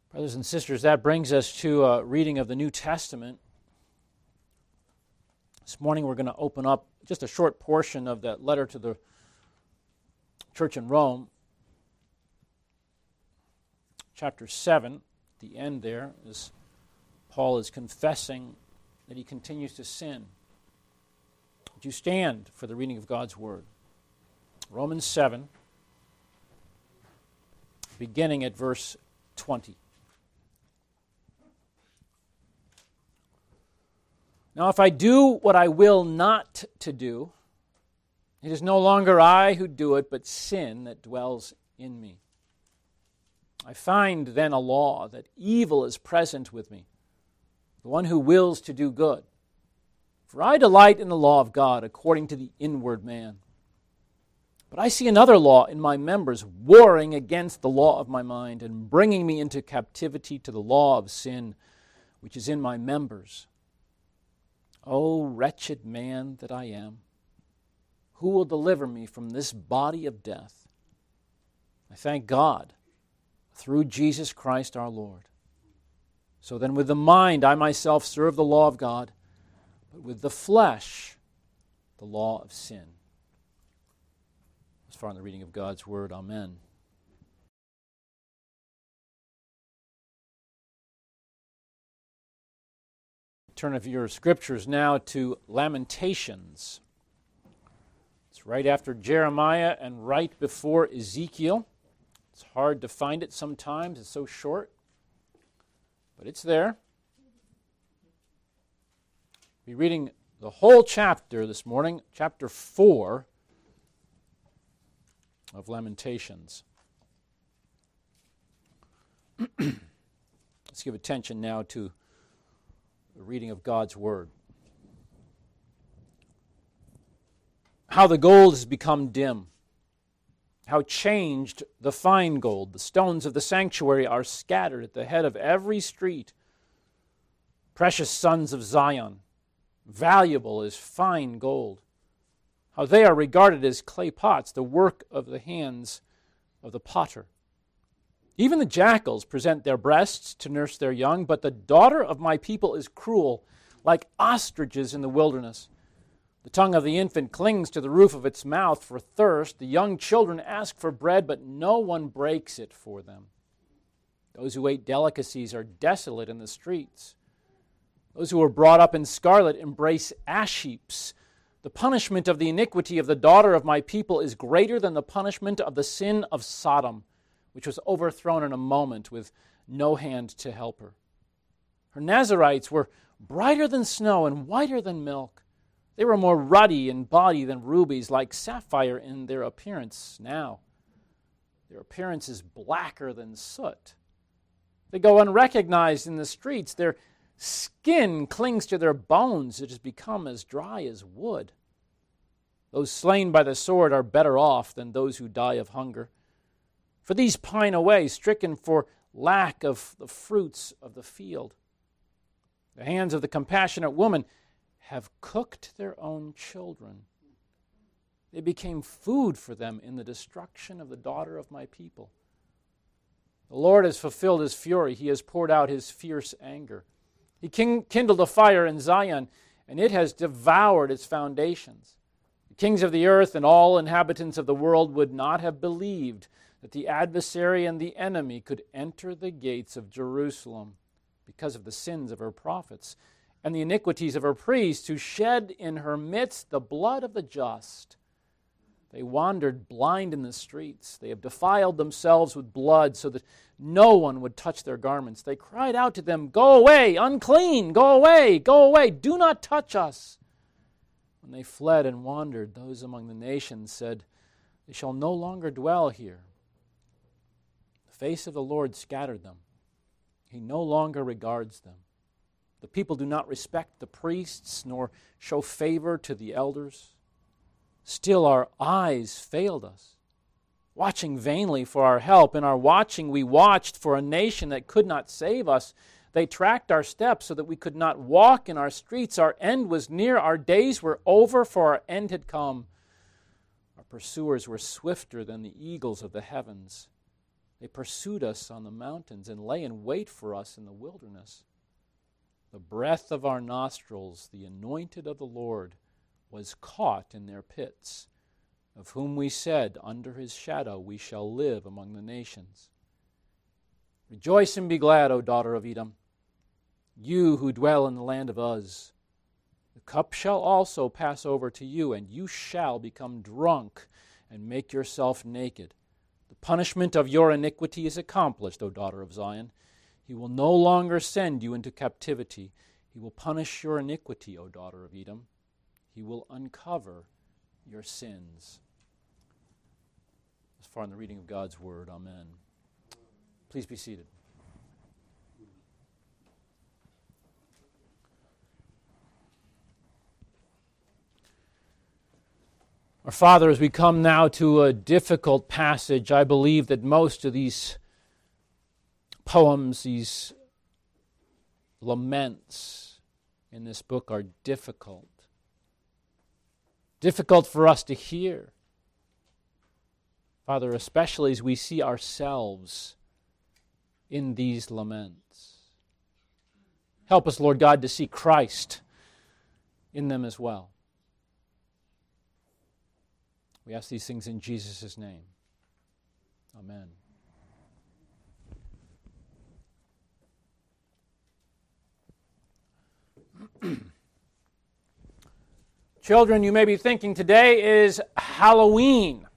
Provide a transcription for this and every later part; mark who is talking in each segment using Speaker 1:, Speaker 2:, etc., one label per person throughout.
Speaker 1: Brothers and sisters, that brings us to a reading of the New Testament. This morning we're going to open up just a short portion of that letter to the church in Rome. Chapter 7, the end there, as Paul is confessing that he continues to sin. Would you stand for the reading of God's Word? Romans 7, beginning at verse 20. Now, if I do what I will not to do, it is no longer I who do it, but sin that dwells in me. I find then a law that evil is present with me, the one who wills to do good. For I delight in the law of God according to the inward man. But I see another law in my members, warring against the law of my mind and bringing me into captivity to the law of sin, which is in my members. O wretched man that I am, who will deliver me from this body of death? I thank God through Jesus Christ our Lord. So then with the mind I myself serve the law of God, but with the flesh the law of sin. As far in the reading of God's Word, amen. Turn of your scriptures now to Lamentations. It's right after Jeremiah and right before Ezekiel. It's hard to find it sometimes. It's so short. But it's there. We'll be reading the whole chapter this morning, chapter 4 of Lamentations. Let's give attention now to the reading of God's Word. How the gold has become dim. How changed the fine gold. The stones of the sanctuary are scattered at the head of every street. Precious sons of Zion, valuable as fine gold. How they are regarded as clay pots, the work of the hands of the potter. Even the jackals present their breasts to nurse their young, but the daughter of my people is cruel, like ostriches in the wilderness. The tongue of the infant clings to the roof of its mouth for thirst. The young children ask for bread, but no one breaks it for them. Those who ate delicacies are desolate in the streets. Those who were brought up in scarlet embrace ash heaps. The punishment of the iniquity of the daughter of my people is greater than the punishment of the sin of Sodom, which was overthrown in a moment with no hand to help her. Her Nazarites were brighter than snow and whiter than milk. They were more ruddy in body than rubies, like sapphire in their appearance now. Their appearance is blacker than soot. They go unrecognized in the streets. Their skin clings to their bones. It has become as dry as wood. Those slain by the sword are better off than those who die of hunger. For these pine away, stricken for lack of the fruits of the field. The hands of the compassionate woman have cooked their own children. They became food for them in the destruction of the daughter of my people. The Lord has fulfilled his fury. He has poured out his fierce anger. He kindled a fire in Zion, and it has devoured its foundations. The kings of the earth and all inhabitants of the world would not have believed that the adversary and the enemy could enter the gates of Jerusalem because of the sins of her prophets and the iniquities of her priests, who shed in her midst the blood of the just. They wandered blind in the streets. They have defiled themselves with blood so that no one would touch their garments. They cried out to them, "Go away, unclean, go away, do not touch us." When they fled and wandered, those among the nations said, "They shall no longer dwell here." The face of the Lord scattered them. He no longer regards them. The people do not respect the priests, nor show favor to the elders. Still our eyes failed us, watching vainly for our help. In our watching we watched for a nation that could not save us. They tracked our steps so that we could not walk in our streets. Our end was near, our days were over, for our end had come. Our pursuers were swifter than the eagles of the heavens. They pursued us on the mountains and lay in wait for us in the wilderness. The breath of our nostrils, the anointed of the Lord, was caught in their pits, of whom we said, under his shadow we shall live among the nations. Rejoice and be glad, O daughter of Edom, you who dwell in the land of Uz. The cup shall also pass over to you, and you shall become drunk and make yourself naked. The punishment of your iniquity is accomplished, O daughter of Zion. He will no longer send you into captivity. He will punish your iniquity, O daughter of Edom. He will uncover your sins. As far in the reading of God's word, amen. Please be seated. Our Father, as we come now to a difficult passage, I believe that most of these poems, these laments in this book are difficult. Difficult for us to hear. Father, especially as we see ourselves in these laments. Help us, Lord God, to see Christ in them as well. We ask these things in Jesus' name. Amen. Children, you may be thinking today is Halloween.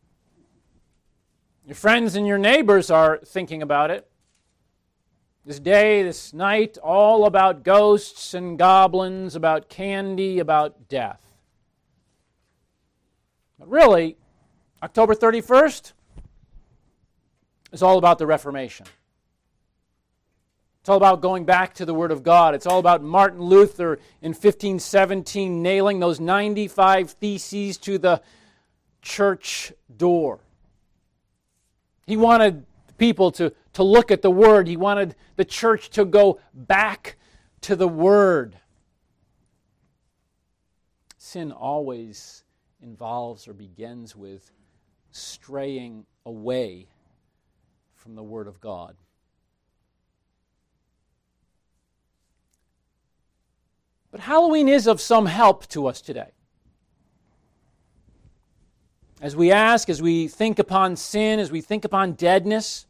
Speaker 1: Your friends and your neighbors are thinking about it. This day, this night, all about ghosts and goblins, about candy, about death. But really, October 31st is all about the Reformation. It's all about going back to the Word of God. It's all about Martin Luther in 1517 nailing those 95 theses to the church door. He wanted people to look at the Word. He wanted the church to go back to the Word. Sin always involves or begins with straying away from the Word of God. But Halloween is of some help to us today. As we ask, as we think upon sin, as we think upon deadness,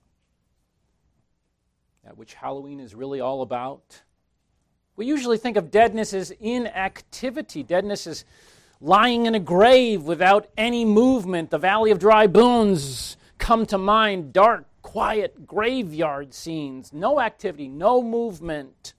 Speaker 1: that which Halloween is really all about, we usually think of deadness as inactivity. Deadness is lying in a grave without any movement. The Valley of Dry Bones come to mind. Dark, quiet graveyard scenes. No activity, no movement.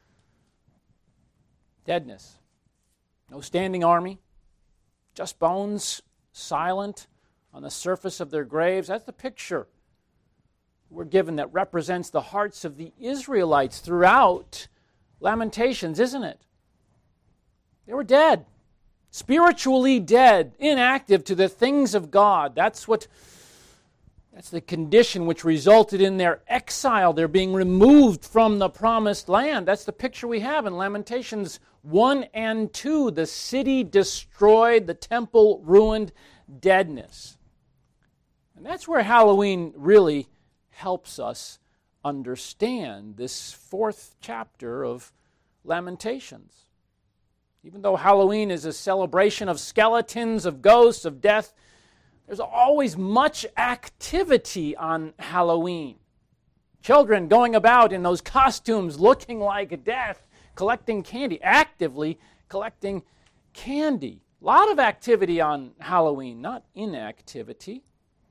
Speaker 1: Deadness. No standing army. Just bones, silent on the surface of their graves. That's the picture we're given that represents the hearts of the Israelites throughout Lamentations, isn't it? They were dead. Spiritually dead, inactive to the things of God. That's the condition which resulted in their exile. They're being removed from the promised land. That's the picture we have in Lamentations 1 and 2. The city destroyed, the temple ruined, deadness. And that's where Halloween really helps us understand this fourth chapter of Lamentations. Even though Halloween is a celebration of skeletons, of ghosts, of death, there's always much activity on Halloween. Children going about in those costumes looking like death, collecting candy, actively collecting candy. A lot of activity on Halloween, not inactivity.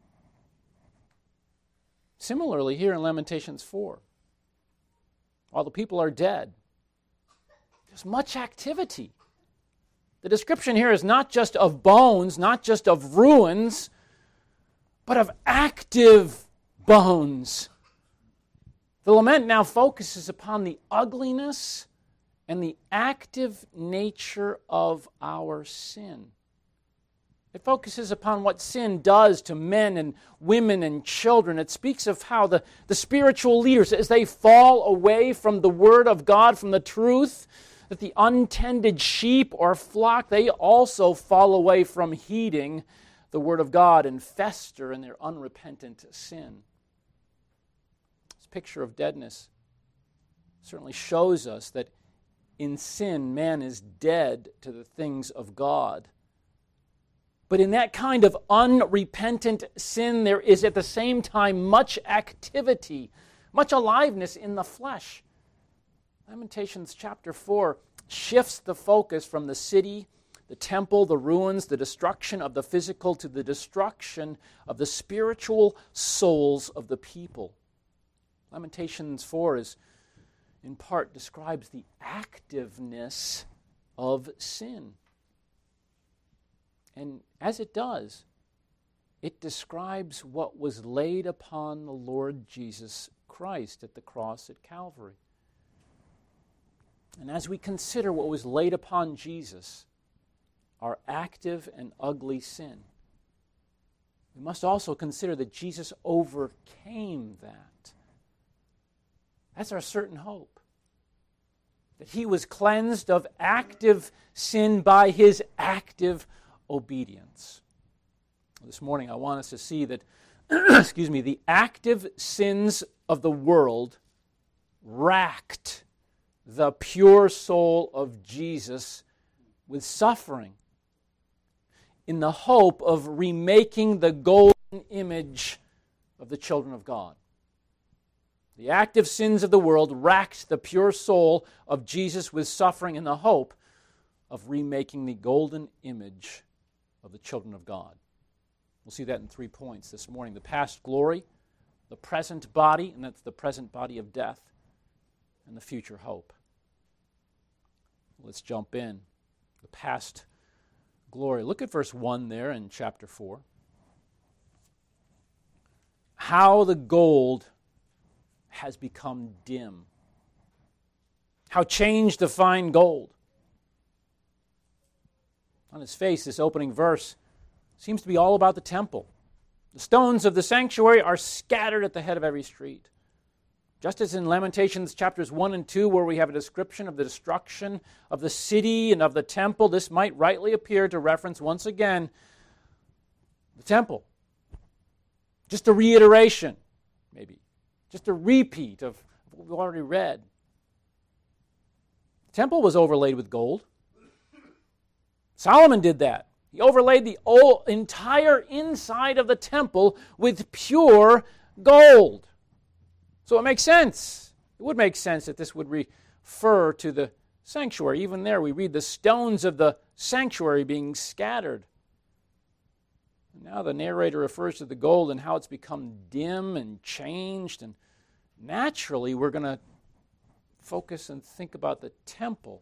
Speaker 1: Similarly, here in Lamentations 4, while the people are dead, there's much activity. The description here is not just of bones, not just of ruins, but of active bones. The lament now focuses upon the ugliness and the active nature of our sin. It focuses upon what sin does to men and women and children. It speaks of how the spiritual leaders, as they fall away from the Word of God, from the truth, that the untended sheep or flock, they also fall away from heeding the Word of God and fester in their unrepentant sin. This picture of deadness certainly shows us that in sin, man is dead to the things of God. But in that kind of unrepentant sin, there is at the same time much activity, much aliveness in the flesh. Lamentations chapter 4 shifts the focus from the city, the temple, the ruins, the destruction of the physical, to the destruction of the spiritual souls of the people. Lamentations 4 in part describes the activeness of sin. And as it does, it describes what was laid upon the Lord Jesus Christ at the cross at Calvary. And as we consider what was laid upon Jesus, our active and ugly sin, we must also consider that Jesus overcame that. That's our certain hope. That he was cleansed of active sin by his active obedience. This morning I want us to see that the active sins of the world racked the pure soul of Jesus with suffering in the hope of remaking the golden image of the children of God. The active sins of the world racked the pure soul of Jesus with suffering in the hope of remaking the golden image of the children of God. We'll see that in 3 points this morning. The past glory, the present body, and that's the present body of death, and the future hope. Let's jump in. The past glory. Look at verse 1 there in chapter 4. How the gold has become dim. How changed the fine gold. On its face, this opening verse seems to be all about the temple. The stones of the sanctuary are scattered at the head of every street. Just as in Lamentations chapters 1 and 2, where we have a description of the destruction of the city and of the temple, this might rightly appear to reference once again the temple. Just a reiteration, maybe. Just a repeat of what we've already read. The temple was overlaid with gold. Solomon did that. He overlaid the entire inside of the temple with pure gold. So it makes sense. It would make sense that this would refer to the sanctuary. Even there we read the stones of the sanctuary being scattered. And now the narrator refers to the gold and how it's become dim and changed. And naturally we're going to focus and think about the temple.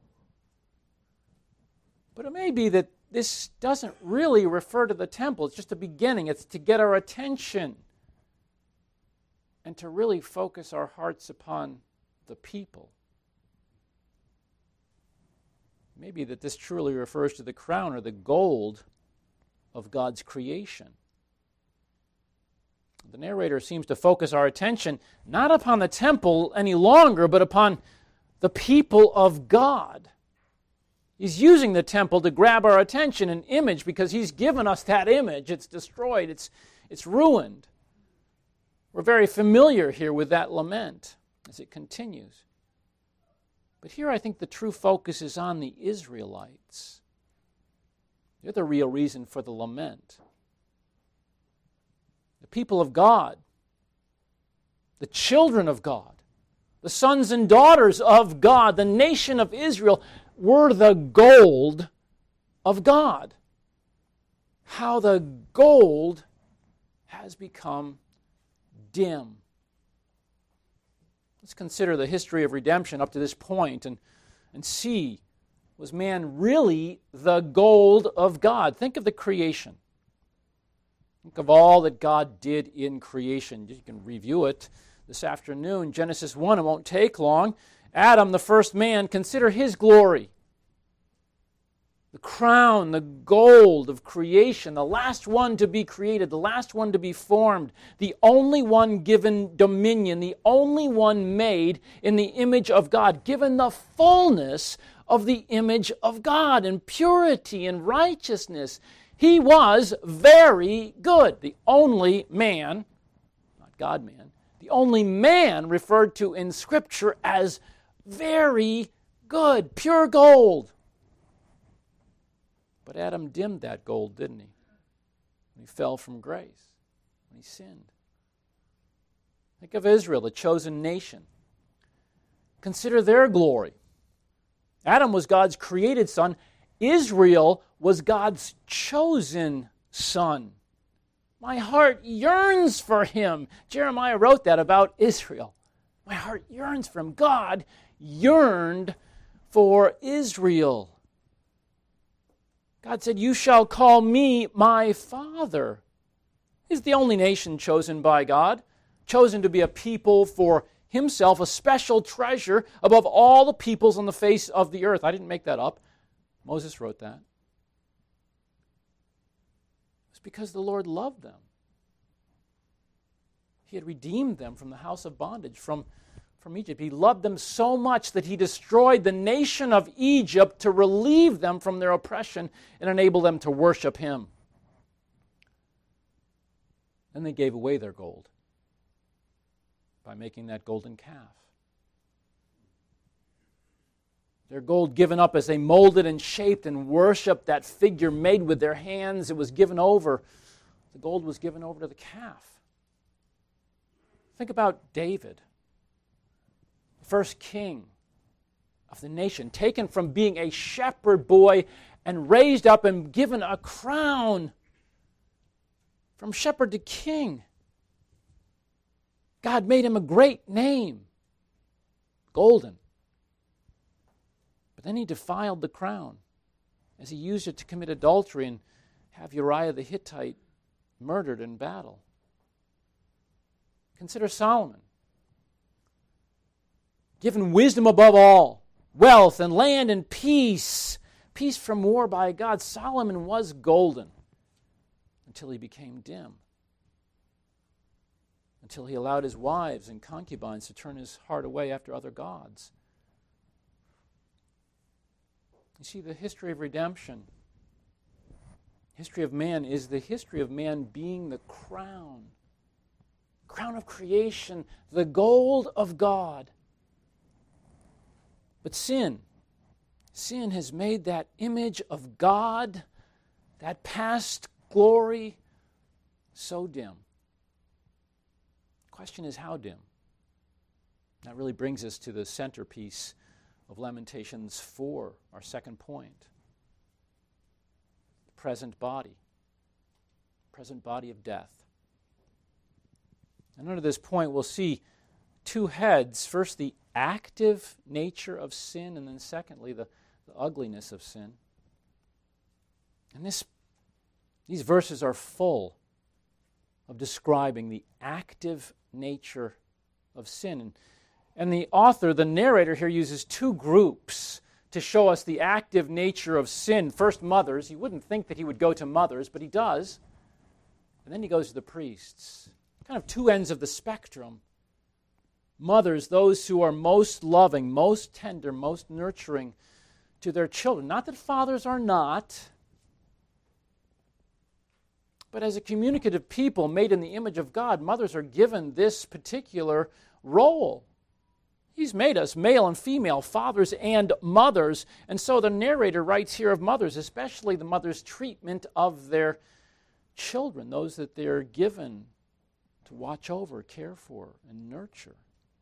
Speaker 1: But it may be that this doesn't really refer to the temple. It's just a beginning. It's to get our attention and to really focus our hearts upon the people. Maybe that this truly refers to the crown or the gold of God's creation. The narrator seems to focus our attention not upon the temple any longer, but upon the people of God. He's using the temple to grab our attention, an image, because he's given us that image. It's destroyed. It's ruined. We're very familiar here with that lament as it continues. But here I think the true focus is on the Israelites. They're the real reason for the lament. The people of God, the children of God, the sons and daughters of God, the nation of Israel, were the gold of God. How the gold has become dim. Let's consider the history of redemption up to this point and see, was man really the gold of God? Think of the creation. Think of all that God did in creation. You can review it this afternoon. Genesis 1, it won't take long. Adam, the first man, consider his glory. The crown, the gold of creation, the last one to be created, the last one to be formed, the only one given dominion, the only one made in the image of God, given the fullness of the image of God in purity and righteousness. He was very good. The only man, not God-man, the only man referred to in Scripture as very good, pure gold. But Adam dimmed that gold, didn't he? When he fell from grace, when he sinned. Think of Israel, the chosen nation. Consider their glory. Adam was God's created son. Israel was God's chosen son. My heart yearns for him. Jeremiah wrote that about Israel. My heart yearns for him. God yearned for Israel. God said, "You shall call me my father." He's the only nation chosen by God, chosen to be a people for himself, a special treasure above all the peoples on the face of the earth. I didn't make that up. Moses wrote that. It's because the Lord loved them. He had redeemed them from the house of bondage, from Egypt. He loved them so much that he destroyed the nation of Egypt to relieve them from their oppression and enable them to worship him. Then they gave away their gold by making that golden calf. Their gold given up as they molded and shaped and worshipped that figure made with their hands. It was given over. The gold was given over to the calf. Think about David, the first king of the nation, taken from being a shepherd boy and raised up and given a crown from shepherd to king. God made him a great name, golden. But then he defiled the crown as he used it to commit adultery and have Uriah the Hittite murdered in battle. Consider Solomon, given wisdom above all, wealth and land and peace from war by God. Solomon was golden until he became dim, until he allowed his wives and concubines to turn his heart away after other gods. You see, the history of redemption, history of man, is the history of man being the crown of creation, the gold of God. But sin has made that image of God, that past glory, so dim. The question is, how dim? That really brings us to the centerpiece of Lamentations 4, our second point. The present body of death. And under this point, we'll see two heads. First, the active nature of sin, and then secondly, the ugliness of sin. And these verses are full of describing the active nature of sin. And the author, the narrator here, uses two groups to show us the active nature of sin. First, mothers. You wouldn't think that he would go to mothers, but he does. And then he goes to the priests. Kind of two ends of the spectrum. Mothers, those who are most loving, most tender, most nurturing to their children. Not that fathers are not, but as a communicative people made in the image of God, mothers are given this particular role. He's made us male and female, fathers and mothers. And so the narrator writes here of mothers, especially the mother's treatment of their children, those that they're given to watch over, care for, and nurture.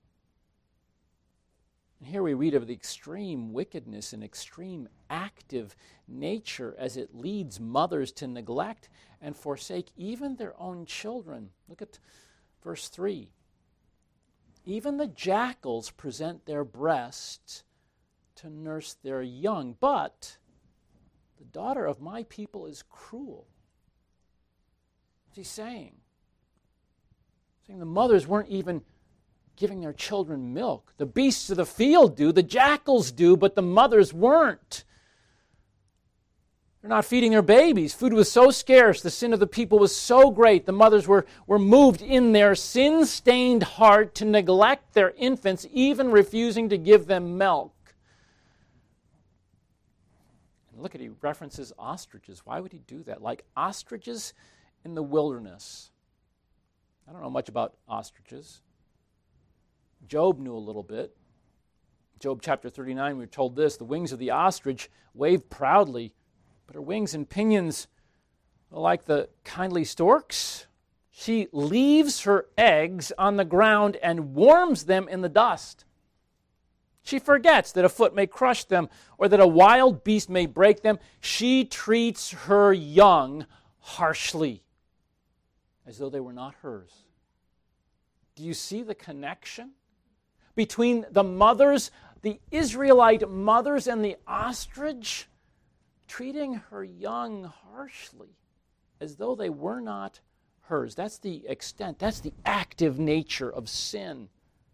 Speaker 1: And here we read of the extreme wickedness and extreme active nature as it leads mothers to neglect and forsake even their own children. Look at verse 3. Even the jackals present their breasts to nurse their young, but the daughter of my people is cruel. What's he saying? Saying the mothers weren't even giving their children milk. The beasts of the field do, the jackals do, but the mothers weren't. They're not feeding their babies. Food was so scarce, the sin of the people was so great, the mothers were moved in their sin-stained heart to neglect their infants, even refusing to give them milk. And Look at, he references ostriches. Why would he do that? Like ostriches in the wilderness. I don't know much about ostriches. Job knew a little bit. Job chapter 39, we were told this: the wings of the ostrich wave proudly, but her wings and pinions are like the kindly storks. She leaves her eggs on the ground and warms them in the dust. She forgets that a foot may crush them or that a wild beast may break them. She treats her young harshly, as though they were not hers. Do you see the connection between the mothers, the Israelite mothers, and the ostrich? Treating her young harshly, as though they were not hers. That's the extent, that's the active nature of sin.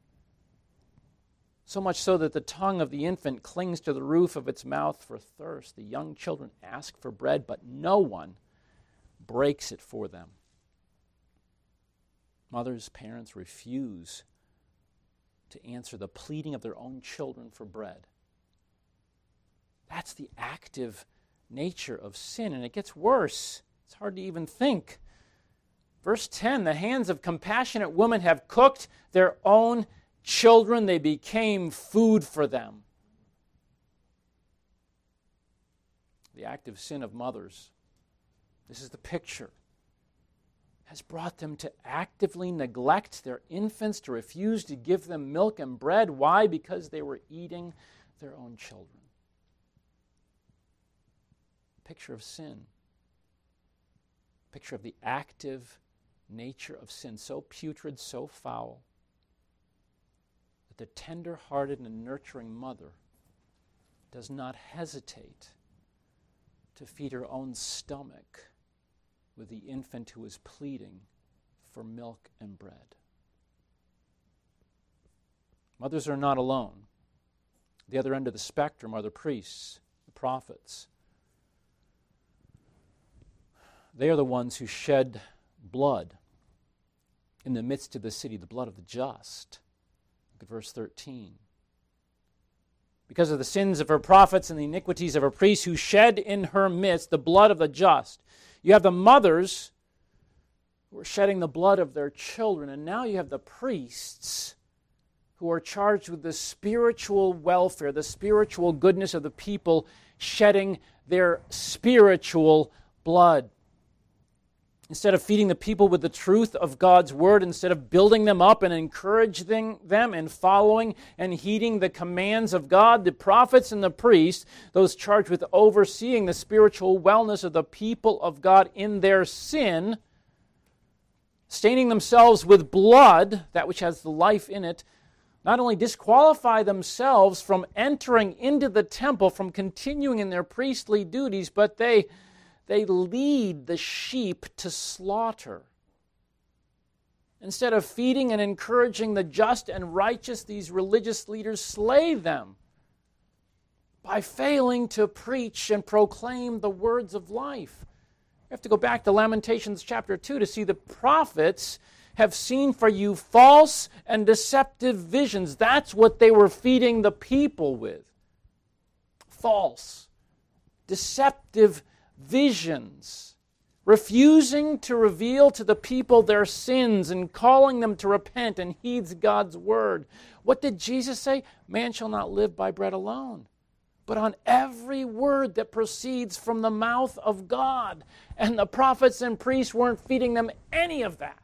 Speaker 1: So much so that the tongue of the infant clings to the roof of its mouth for thirst. The young children ask for bread, but no one breaks it for them. Mothers, parents refuse to answer the pleading of their own children for bread. That's the active nature of sin, and it gets worse. It's hard to even think. Verse 10, the hands of compassionate women have cooked their own children. They became food for them. The active sin of mothers, this is the picture, has brought them to actively neglect their infants, to refuse to give them milk and bread. Why? Because they were eating their own children. Picture of sin. Picture of the active nature of sin, so putrid, so foul, that the tender-hearted and nurturing mother does not hesitate to feed her own stomach with the infant who is pleading for milk and bread. Mothers are not alone. The other end of the spectrum are the priests, the prophets. They are the ones who shed blood in the midst of the city, the blood of the just. Look at verse 13. Because of the sins of her prophets and the iniquities of her priests who shed in her midst the blood of the just. You have the mothers who are shedding the blood of their children, and now you have the priests who are charged with the spiritual welfare, the spiritual goodness of the people, shedding their spiritual blood. Instead of feeding the people with the truth of God's word, instead of building them up and encouraging them and following and heeding the commands of God, the prophets and the priests, those charged with overseeing the spiritual wellness of the people of God in their sin, staining themselves with blood, that which has the life in it, not only disqualify themselves from entering into the temple, from continuing in their priestly duties, but they lead the sheep to slaughter. Instead of feeding and encouraging the just and righteous, these religious leaders slay them by failing to preach and proclaim the words of life. You have to go back to Lamentations chapter 2 to see the prophets have seen for you false and deceptive visions. That's what they were feeding the people with. False, deceptive visions, refusing to reveal to the people their sins and calling them to repent and heeds God's word. What did Jesus say? Man shall not live by bread alone, but on every word that proceeds from the mouth of God. And the prophets and priests weren't feeding them any of that.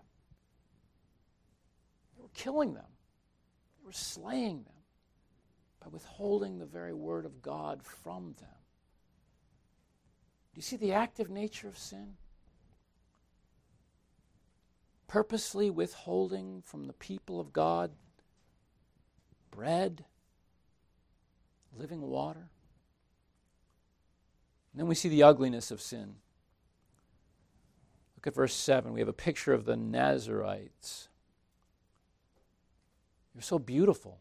Speaker 1: They were killing them. They were slaying them by withholding the very word of God from them. Do you see the active nature of sin? Purposely withholding from the people of God bread, living water. And then we see the ugliness of sin. Look at verse 7. We have a picture of the Nazarites. You're so beautiful.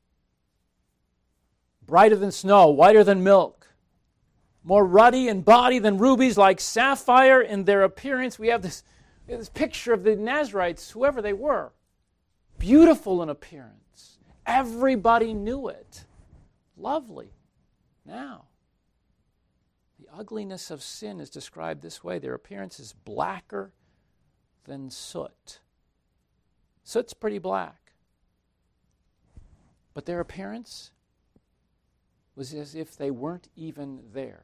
Speaker 1: Brighter than snow, whiter than milk. More ruddy in body than rubies, like sapphire in their appearance. We have this picture of the Nazarites, whoever they were. Beautiful in appearance. Everybody knew it. Lovely. Now, The ugliness of sin is described this way. Their appearance is blacker than soot. Soot's pretty black. But their appearance was as if they weren't even there.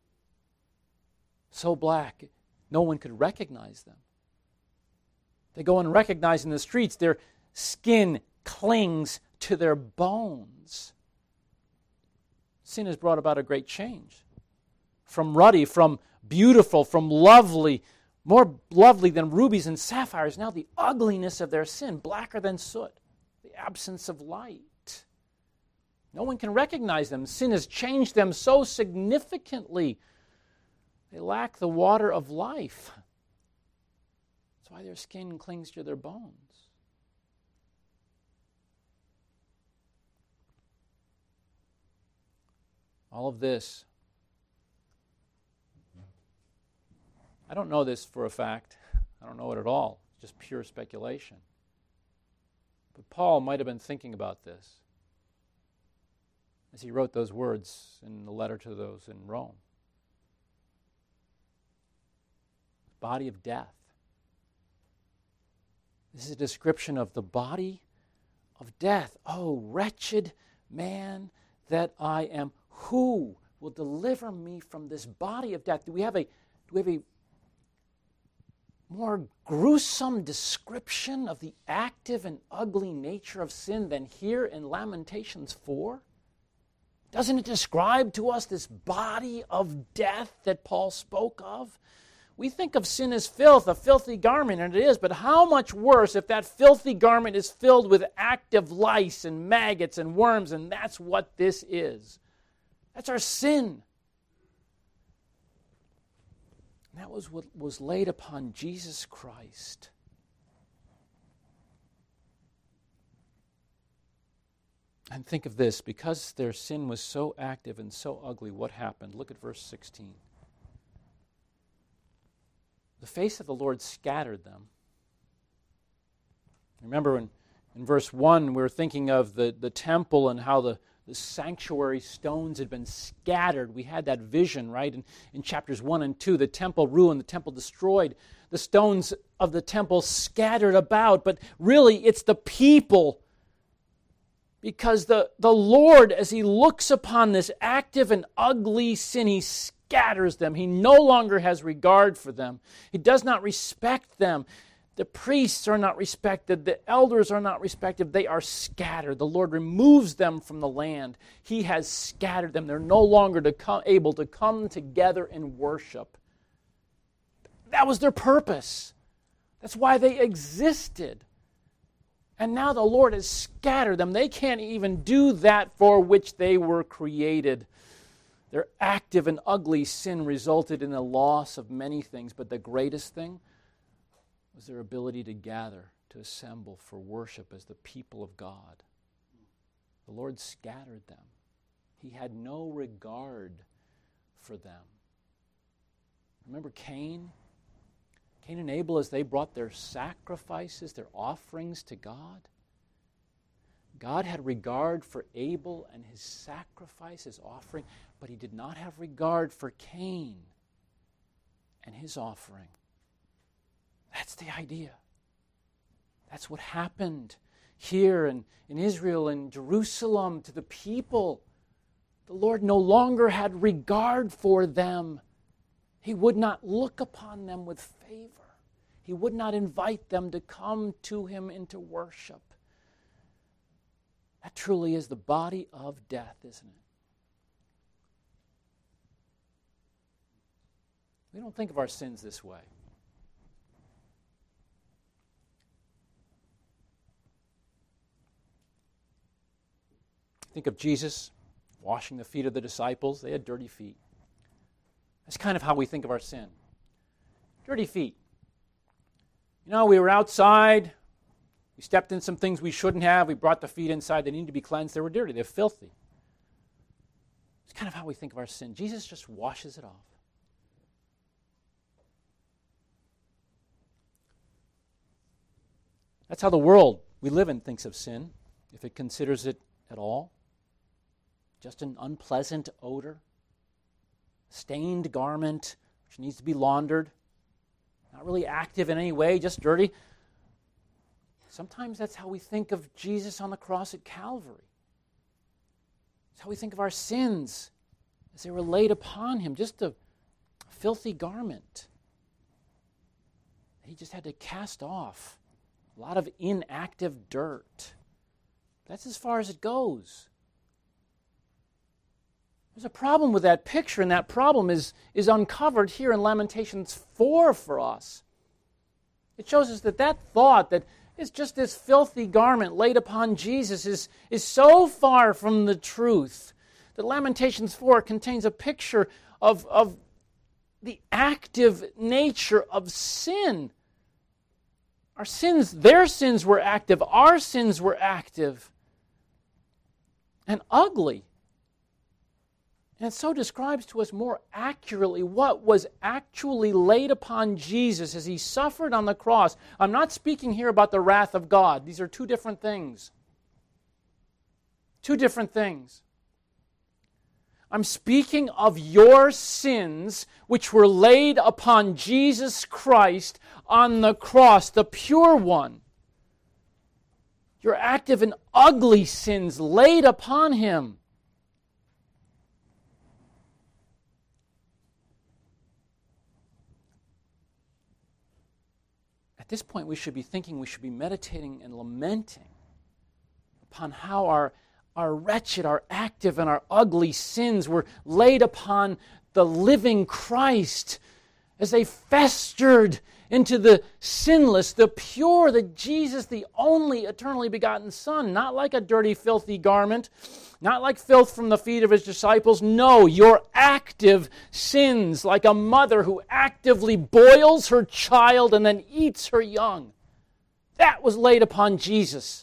Speaker 1: So black, no one could recognize them. They go unrecognized in the streets. Their skin clings to their bones. Sin has brought about a great change. From ruddy, from beautiful, from lovely, more lovely than rubies and sapphires, now the ugliness of their sin, blacker than soot, the absence of light. No one can recognize them. Sin has changed them so significantly. They lack the water of life. That's why their skin clings to their bones. All of this, I don't know this for a fact. I don't know it at all. It's just pure speculation. But Paul might have been thinking about this as he wrote those words in the letter to those in Rome. Body of death. This is a description of the body of death. Oh, wretched man that I am. Who will deliver me from this body of death? Do we have a more gruesome description of the active and ugly nature of sin than here in Lamentations 4? Doesn't it describe to us this body of death that Paul spoke of? We think of sin as filth, a filthy garment, and it is, but how much worse if that filthy garment is filled with active lice and maggots and worms, and that's what this is. That's our sin. And that was what was laid upon Jesus Christ. And think of this, because their sin was so active and so ugly, what happened? Look at verse 16. The face of the Lord scattered them. Remember in verse 1, we were thinking of the temple and how the sanctuary stones had been scattered. We had that vision, right? In chapters 1 and 2, the temple ruined, the temple destroyed, the stones of the temple scattered about. But really, it's the people. Because the Lord, as He looks upon this active and ugly sin, He scatters them. He no longer has regard for them. He does not respect them. The priests are not respected. The elders are not respected. They are scattered. The Lord removes them from the land. He has scattered them. They're no longer able to come together and worship. That was their purpose. That's why they existed. And now the Lord has scattered them. They can't even do that for which they were created. Their active and ugly sin resulted in the loss of many things, but the greatest thing was their ability to gather, to assemble for worship as the people of God. The Lord scattered them. He had no regard for them. Remember Cain? Cain and Abel, as they brought their sacrifices, their offerings to God, God had regard for Abel and his sacrifice, his offering, but He did not have regard for Cain and his offering. That's the idea. That's what happened here in Israel and Jerusalem to the people. The Lord no longer had regard for them. He would not look upon them with favor. He would not invite them to come to Him into worship. That truly is the body of death, isn't it? We don't think of our sins this way. Think of Jesus washing the feet of the disciples. They had dirty feet. That's kind of how we think of our sin. Dirty feet. You know, we were outside. We stepped in some things we shouldn't have. We brought the feet inside. They needed to be cleansed. They were dirty. They're filthy. It's kind of how we think of our sin. Jesus just washes it off. That's how the world we live in thinks of sin, if it considers it at all. Just an unpleasant odor. stained garment which needs to be laundered, not really active in any way, just dirty. Sometimes that's how we think of Jesus on the cross at Calvary. It's how we think of our sins as they were laid upon him, just a filthy garment. He just had to cast off a lot of inactive dirt. That's as far as it goes. There's a problem with that picture, and that problem is uncovered here in Lamentations 4 for us. It shows us that thought that it's just this filthy garment laid upon Jesus is so far from the truth that Lamentations 4 contains a picture of the active nature of sin. Our sins, their sins were active, our sins were active and ugly. And it so describes to us more accurately what was actually laid upon Jesus as he suffered on the cross. I'm not speaking here about the wrath of God. These are two different things. Two different things. I'm speaking of your sins which were laid upon Jesus Christ on the cross, the pure one. Your active and ugly sins laid upon him. At this point, we should be thinking, we should be meditating and lamenting upon how our wretched, our active, and our ugly sins were laid upon the living Christ as they festered into the sinless, the pure, the Jesus, the only eternally begotten Son, not like a dirty, filthy garment, not like filth from the feet of his disciples. No, your active sins, like a mother who actively boils her child and then eats her young. That was laid upon Jesus.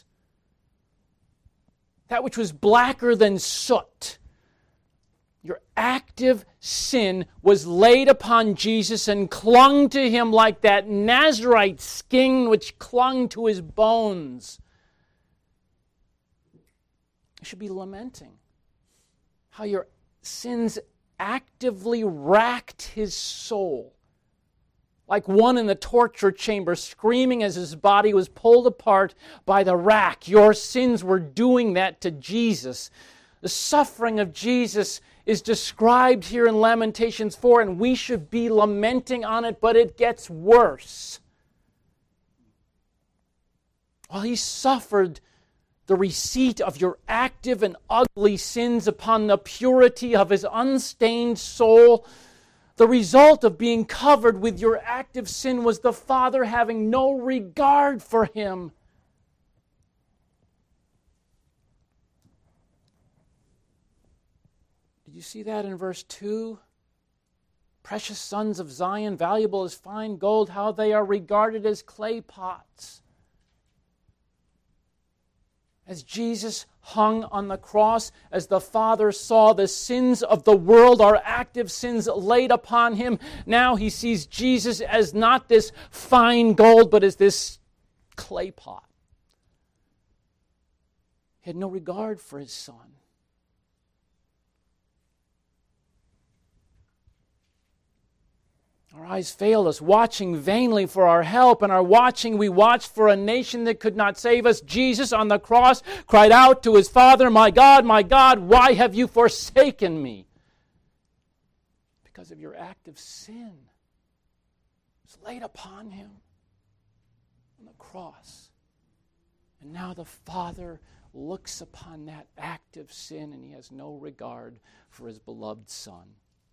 Speaker 1: That which was blacker than soot. Your active sin was laid upon Jesus and clung to him like that Nazarite skin which clung to his bones. You should be lamenting how your sins actively racked his soul. Like one in the torture chamber screaming as his body was pulled apart by the rack. Your sins were doing that to Jesus. The suffering of Jesus is described here in Lamentations 4, and we should be lamenting on it, but it gets worse. While he suffered the receipt of your active and ugly sins upon the purity of his unstained soul, the result of being covered with your active sin was the Father having no regard for him. Did you see that in verse 2? Precious sons of Zion, valuable as fine gold, how they are regarded as clay pots. As Jesus hung on the cross, as the Father saw the sins of the world, our active sins laid upon him, now he sees Jesus as not this fine gold, but as this clay pot. He had no regard for his Son. Our eyes failed us, watching vainly for our help, and our watching we watched for a nation that could not save us. Jesus on the cross cried out to his Father, my God, why have you forsaken me?" Because of your active sin. It was laid upon him on the cross. And now the Father looks upon that active sin, and he has no regard for his beloved Son.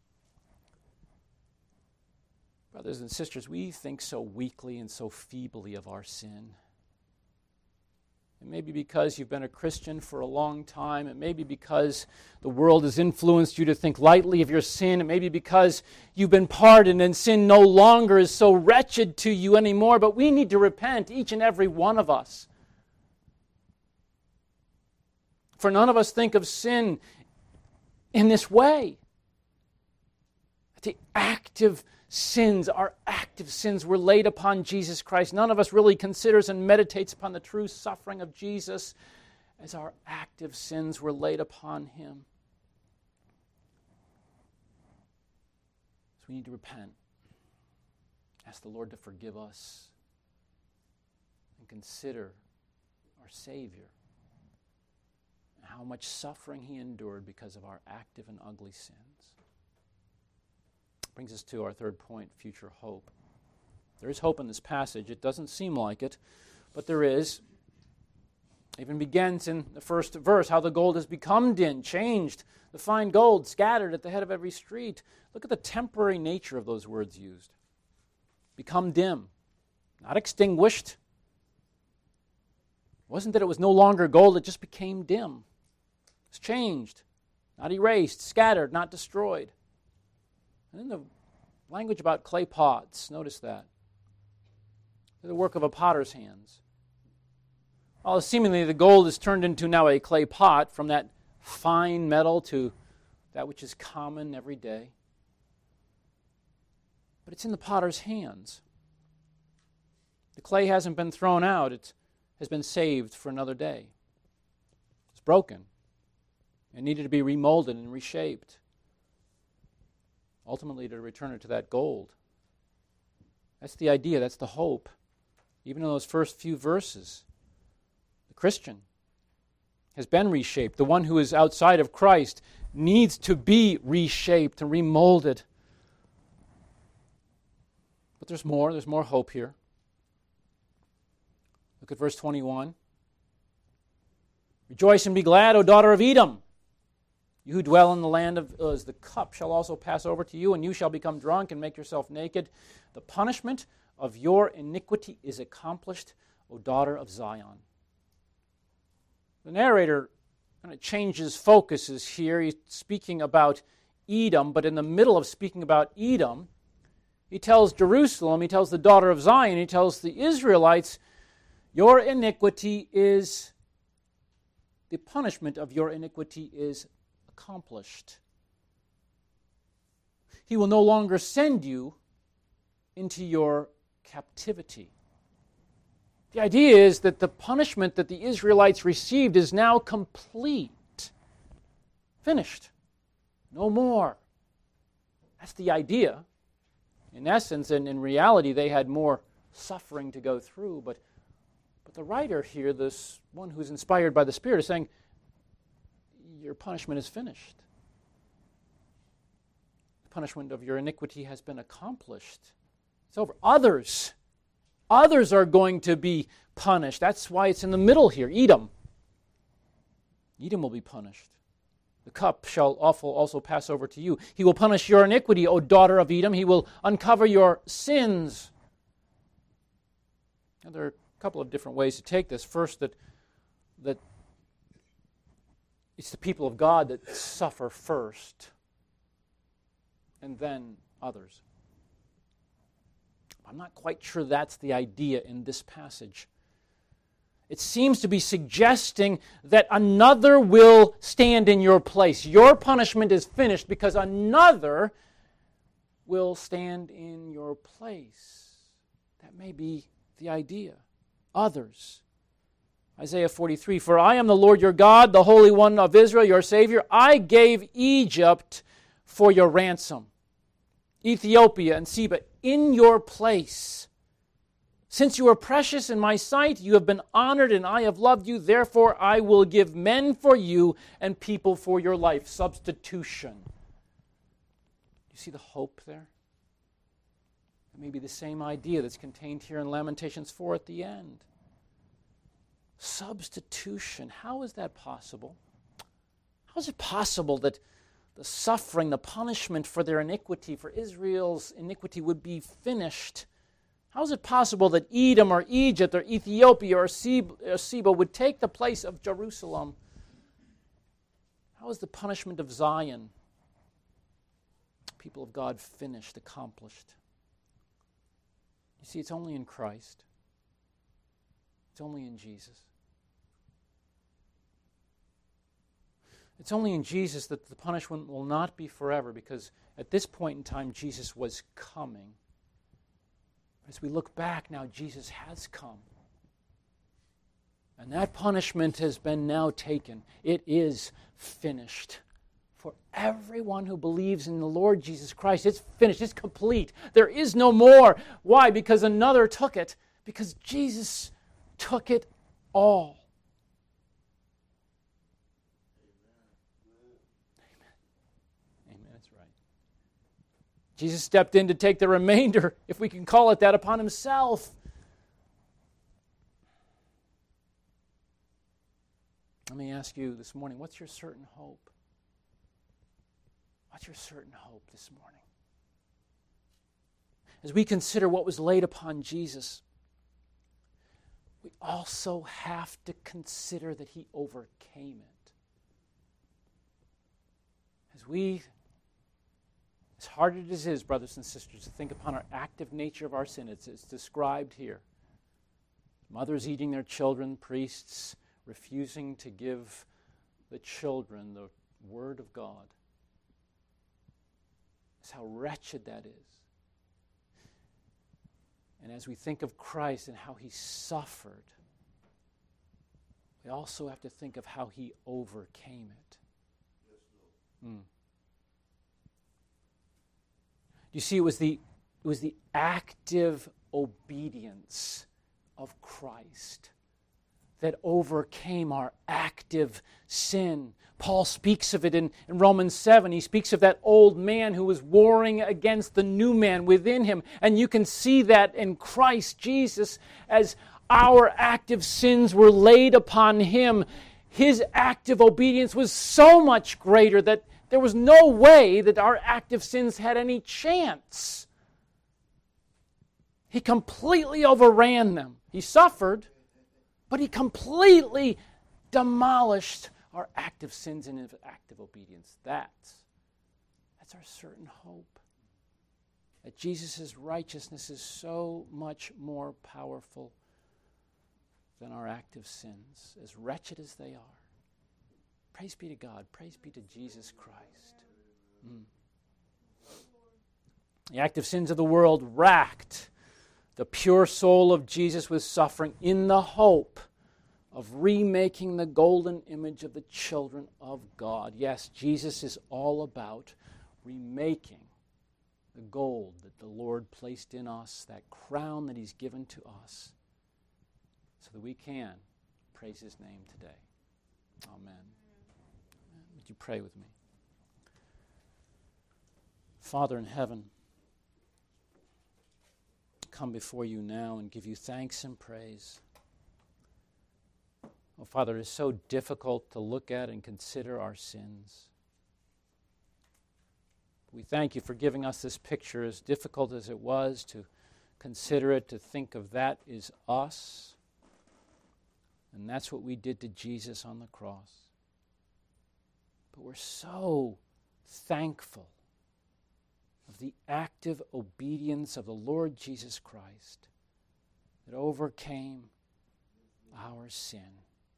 Speaker 1: Brothers and sisters, we think so weakly and so feebly of our sin. It may be because you've been a Christian for a long time. It may be because the world has influenced you to think lightly of your sin. It may be because you've been pardoned and sin no longer is so wretched to you anymore. But we need to repent, each and every one of us. For none of us think of sin in this way. The active sins, our active sins were laid upon Jesus Christ. None of us really considers and meditates upon the true suffering of Jesus as our active sins were laid upon him. We need to repent. Ask the Lord to forgive us. And consider our Savior. And how much suffering He endured because of our active and ugly sins. Brings us to our third point, future hope. There is hope in this passage. It doesn't seem like it, but there is. It even begins in the first verse, how the gold has become dim, changed, the fine gold scattered at the head of every street. Look at the temporary nature of those words used. Become dim, not extinguished. It wasn't that it was no longer gold, it just became dim. It's changed, not erased, scattered, not destroyed. And then the language about clay pots, notice that. They're the work of a potter's hands. Well, seemingly the gold is turned into now a clay pot, from that fine metal to that which is common every day. But it's in the potter's hands. The clay hasn't been thrown out. It has been saved for another day. It's broken. It needed to be remolded and reshaped. Ultimately, to return it to that gold. That's the idea. That's the hope. Even in those first few verses, the Christian has been reshaped. The one who is outside of Christ needs to be reshaped and remolded. But there's more. There's more hope here. Look at verse 21. Rejoice and be glad, O daughter of Edom. You who dwell in the land of Uz, the cup shall also pass over to you, and you shall become drunk and make yourself naked. The punishment of your iniquity is accomplished, O daughter of Zion. The narrator kind of changes focuses here. He's speaking about Edom, but in the middle of speaking about Edom, he tells Jerusalem, he tells the daughter of Zion, he tells the Israelites, your iniquity is, the punishment of your iniquity is accomplished. He will no longer send you into your captivity. The idea is that the punishment that the Israelites received is now complete. Finished. No more. That's the idea. In essence, and in reality, they had more suffering to go through, but the writer here, this one who's inspired by the Spirit, is saying, your punishment is finished. The punishment of your iniquity has been accomplished. It's over. Others are going to be punished. That's why it's in the middle here, Edom. Edom will be punished. The cup shall also pass over to you. He will punish your iniquity, O daughter of Edom. He will uncover your sins. Now, there are a couple of different ways to take this. First, that it's the people of God that suffer first, and then others. I'm not quite sure that's the idea in this passage. It seems to be suggesting that another will stand in your place. Your punishment is finished because another will stand in your place. That may be the idea. Others. Isaiah 43, for I am the Lord your God, the Holy One of Israel, your Savior. I gave Egypt for your ransom, Ethiopia and Seba in your place. Since you are precious in my sight, you have been honored, and I have loved you. Therefore, I will give men for you and people for your life. Substitution. You see the hope there? It may be the same idea that's contained here in Lamentations 4 at the end. Substitution. How is that possible? How is it possible that the suffering, the punishment for their iniquity, for Israel's iniquity, would be finished? How is it possible that Edom or Egypt or Ethiopia or Seba would take the place of Jerusalem? How is the punishment of Zion, people of God, finished, accomplished? You see, it's only in Christ. It's only in Jesus. It's only in Jesus that the punishment will not be forever, because at this point in time, Jesus was coming. As we look back now, Jesus has come. And that punishment has been now taken. It is finished for everyone who believes in the Lord Jesus Christ. It's finished. It's complete. There is no more. Why? Because another took it. Because Jesus took it all. Amen. That's right. Jesus stepped in to take the remainder, if we can call it that, upon himself. Let me ask you this morning, what's your certain hope? What's your certain hope this morning? As we consider what was laid upon Jesus, we also have to consider that he overcame it. As hard as it is, brothers and sisters, to think upon our active nature of our sin, it's described here. Mothers eating their children, priests refusing to give the children the Word of God. It's how wretched that is. And as we think of Christ and how he suffered, we also have to think of how he overcame it. You see, it was the active obedience of Christ that overcame our active sin. Paul speaks of it in Romans 7. He speaks of that old man who was warring against the new man within him. And you can see that in Christ Jesus as our active sins were laid upon him. His active obedience was so much greater that there was no way that our active sins had any chance. He completely overran them. He suffered, but he completely demolished our active sins in his active obedience. That's our certain hope. That Jesus' righteousness is so much more powerful than our active sins, as wretched as they are. Praise be to God. Praise be to Jesus Christ. The active sins of the world racked the pure soul of Jesus with suffering in the hope of remaking the golden image of the children of God. Yes, Jesus is all about remaking the gold that the Lord placed in us, that crown that he's given to us, so that we can praise his name today. Amen. Would you pray with me? Father in heaven, come before you now and give you thanks and praise. Oh, Father, it is so difficult to look at and consider our sins. We thank you for giving us this picture, as difficult as it was to consider it, to think of that is us. And that's what we did to Jesus on the cross. But we're so thankful of the active obedience of the Lord Jesus Christ that overcame our sin.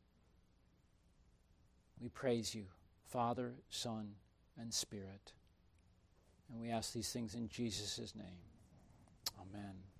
Speaker 1: We praise you, Father, Son, and Spirit. And we ask these things in Jesus' name. Amen.